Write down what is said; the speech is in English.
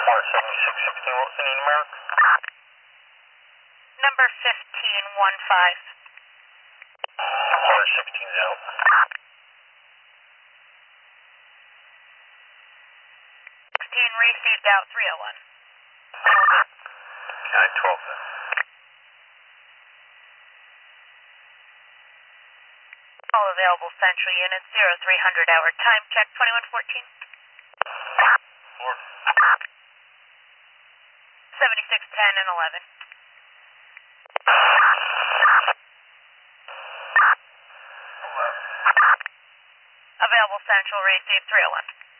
7616, what was the numeric? Number 1515. 16's out. 16 received out 301. Okay, 12 then. All available Central units, 0300 hour time check, 2114. 4. 7610 and 11. Available Central received 301.